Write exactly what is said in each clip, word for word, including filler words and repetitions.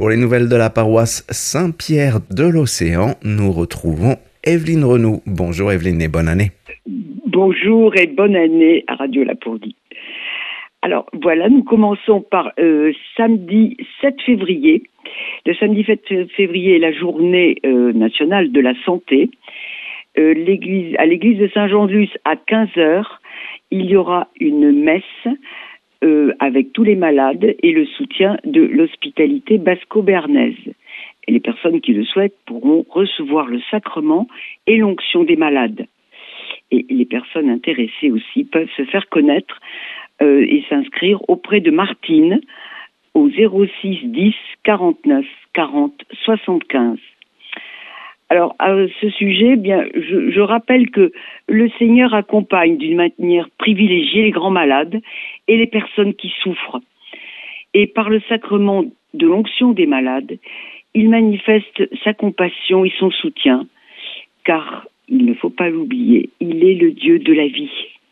Pour les nouvelles de la paroisse Saint-Pierre de l'Océan, nous retrouvons Evelyne Renoux. Bonjour Evelyne et bonne année. Bonjour et bonne année à Radio Lapourdie. Alors voilà, nous commençons par euh, samedi sept février. Le samedi sept février est la journée euh, nationale de la santé. Euh, l'église, à l'église de Saint-Jean-de-Luz à quinze heures, il y aura une messe euh, avec tous les malades et le soutien de l'hospitalité basco-béarnaise. Et les personnes qui le souhaitent pourront recevoir le sacrement et l'onction des malades. Et les personnes intéressées aussi peuvent se faire connaître euh, et s'inscrire auprès de Martine au zéro six dix quarante-neuf quarante soixante-quinze. Alors, à ce sujet, bien, je, je rappelle que le Seigneur accompagne d'une manière privilégiée les grands malades et les personnes qui souffrent. Et par le sacrement de l'onction des malades, il manifeste sa compassion et son soutien, car il ne faut pas l'oublier, il est le Dieu de la vie.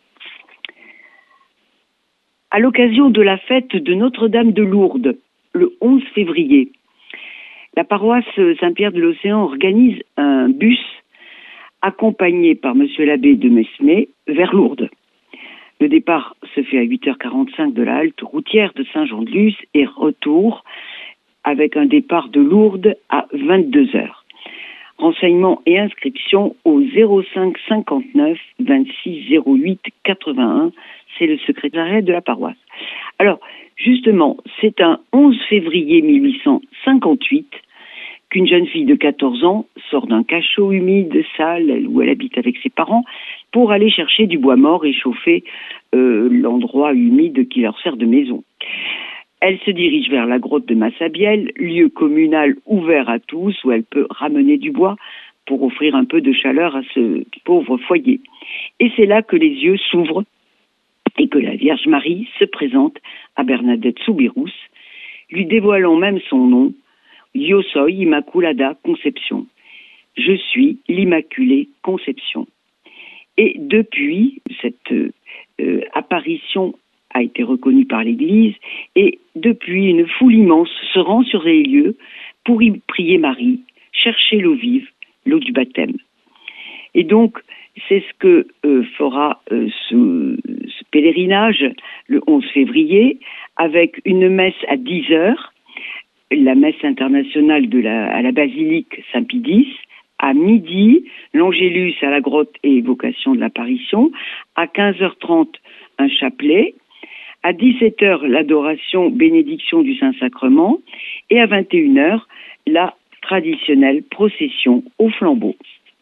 À l'occasion de la fête de Notre-Dame de Lourdes, le onze février, la paroisse Saint-Pierre de l'Océan organise un bus accompagné par Monsieur l'abbé de Mesmer vers Lourdes. Le départ se fait à huit heures quarante-cinq de la halte routière de Saint-Jean-de-Luz et retour avec un départ de Lourdes à vingt-deux heures. Renseignements et inscriptions au zéro cinq cinquante-neuf vingt-six zéro huit quatre-vingt-un, c'est le secrétariat de la paroisse. Alors, justement, c'est un onze février mille huit cent cinquante-huit qu'une jeune fille de quatorze ans sort d'un cachot humide, sale, où elle habite avec ses parents, pour aller chercher du bois mort et chauffer euh, l'endroit humide qui leur sert de maison. Elle se dirige vers la grotte de Massabielle, lieu communal ouvert à tous, où elle peut ramener du bois pour offrir un peu de chaleur à ce pauvre foyer. Et c'est là que les yeux s'ouvrent et que la Vierge Marie se présente à Bernadette Soubirous, lui dévoilant même son nom, Yo soy Immaculada Conception. Je suis l'Immaculée Conception. Et depuis, cette euh, apparition a été reconnue par l'Église, et depuis, une foule immense se rend sur les lieux pour y prier Marie, chercher l'eau vive, l'eau du baptême. Et donc, c'est ce que euh, fera euh, ce, ce pèlerinage le onze février, avec une messe à dix heures, la messe internationale de la, à la basilique Saint-Pie-X, à midi, l'Angélus à la grotte et évocation de l'apparition, à quinze heures trente, un chapelet, à dix-sept heures, l'adoration, bénédiction du Saint-Sacrement, et à vingt et une heures, la traditionnelle procession au flambeau.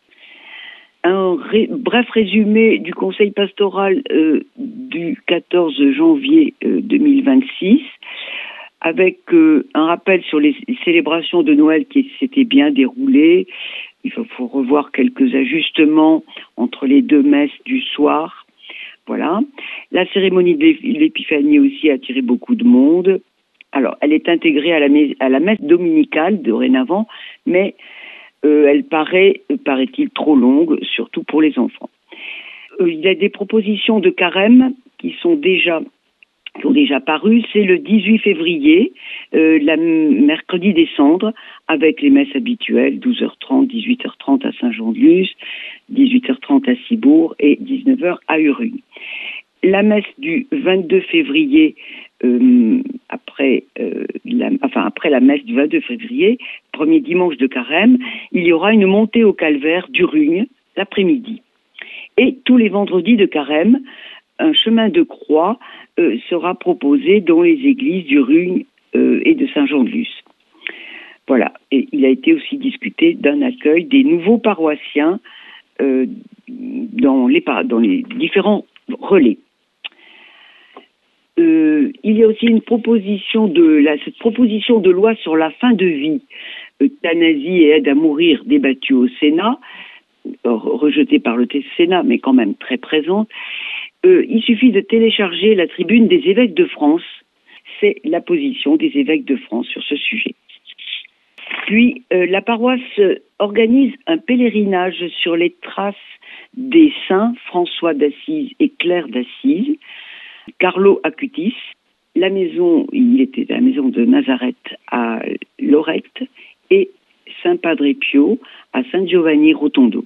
Un ré, bref résumé du conseil pastoral euh, du quatorze janvier euh, deux mille vingt-six, avec euh, un rappel sur les célébrations de Noël qui s'étaient bien déroulées. Il faut, faut revoir quelques ajustements entre les deux messes du soir. Voilà. La cérémonie de l'Épiphanie aussi a attiré beaucoup de monde. Alors, elle est intégrée à la, messe, à la messe dominicale dorénavant, mais euh, elle paraît, paraît-il, trop longue, surtout pour les enfants. Euh, il y a des propositions de carême qui sont déjà, qui ont déjà paru. C'est le dix-huit février, euh, la mercredi des cendres, avec les messes habituelles, douze heures trente, dix-huit heures trente à Saint-Jean-de-Luz, dix-huit heures trente à Cibourg et dix-neuf heures à Urugne. La messe du vingt-deux février, euh, après, euh, la, enfin après la messe du vingt-deux février, premier dimanche de carême, il y aura une montée au calvaire d'Urugne l'après-midi. Et tous les vendredis de carême, un chemin de croix euh, sera proposé dans les églises d'Urugne euh, et de Saint-Jean-de-Luz. Voilà. Et il a été aussi discuté d'un accueil des nouveaux paroissiens euh, dans, les, dans les différents relais. Euh, il y a aussi une proposition de la, cette proposition de loi sur la fin de vie, euthanasie et aide à mourir, débattue au Sénat, rejetée par le Sénat, mais quand même très présente. Euh, il suffit de télécharger la tribune des évêques de France. C'est la position des évêques de France sur ce sujet. Puis, euh, la paroisse organise un pèlerinage sur les traces des saints François d'Assise et Claire d'Assise, Carlo Acutis, la maison, il était à la maison de Nazareth à Lorette et Saint-Padre Pio à San Giovanni Rotondo.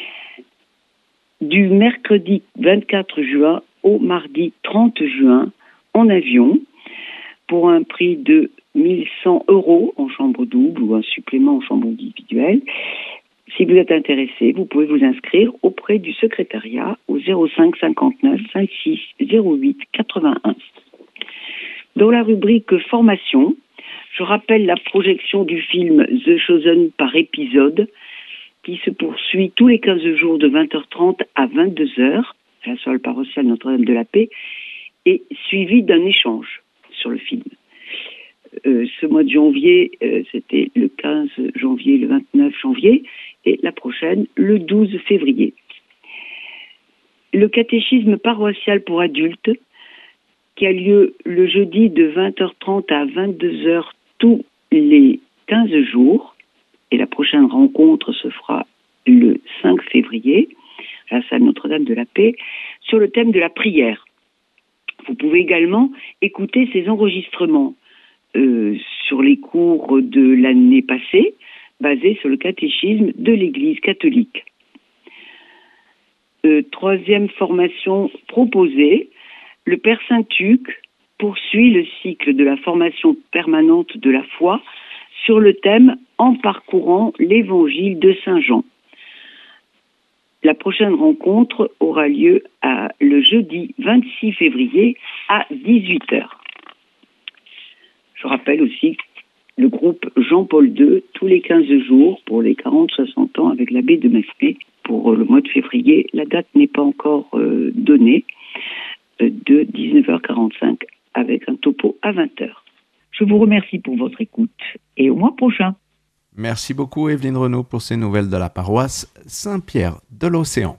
Du mercredi vingt-quatre juin au mardi trente juin en avion pour un prix de mille cent euros en chambre double ou un supplément en chambre individuelle. Si vous êtes intéressé, vous pouvez vous inscrire auprès du secrétariat au zéro cinq cinquante-neuf vingt-six zéro huit quatre-vingt-un. Dans la rubrique formation, je rappelle la projection du film The Chosen par épisode qui se poursuit tous les quinze jours de vingt heures trente à vingt-deux heures à la salle paroissiale Notre-Dame de la Paix et suivi d'un échange sur le film. Euh, ce mois de janvier, euh, c'était le quinze janvier, le vingt-neuf janvier, et la prochaine, le douze février. Le catéchisme paroissial pour adultes, qui a lieu le jeudi de vingt heures trente à vingt-deux heures tous les quinze jours, et la prochaine rencontre se fera le cinq février, à la salle Notre-Dame de la Paix, sur le thème de la prière. Vous pouvez également écouter ces enregistrements Euh, sur les cours de l'année passée, basés sur le catéchisme de l'Église catholique. Euh, troisième formation proposée, le Père Saint-Tuc poursuit le cycle de la formation permanente de la foi sur le thème « En parcourant l'Évangile de Saint Jean ». La prochaine rencontre aura lieu à, le jeudi vingt-six février à dix-huit heures. Je rappelle aussi le groupe Jean-Paul deux, tous les quinze jours pour les quarante soixante ans avec l'abbé de Mesmer. Pour le mois de février, la date n'est pas encore euh, donnée, euh, de dix-neuf heures quarante-cinq avec un topo à vingt heures. Je vous remercie pour votre écoute et au mois prochain. Merci beaucoup Evelyne Renaud pour ces nouvelles de la paroisse Saint-Pierre de l'Océan.